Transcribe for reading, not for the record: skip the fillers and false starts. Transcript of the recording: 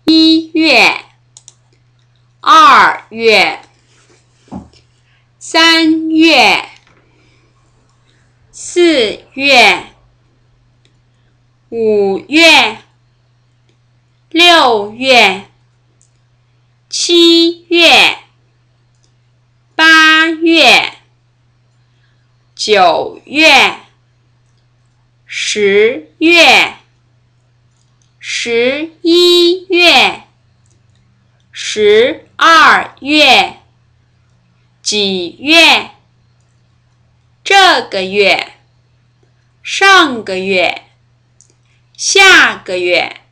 1月、2月、3月、4月、5月、6月、7月、8月、9月、10月、11月、12月、几月？这个月、上个月、下个月。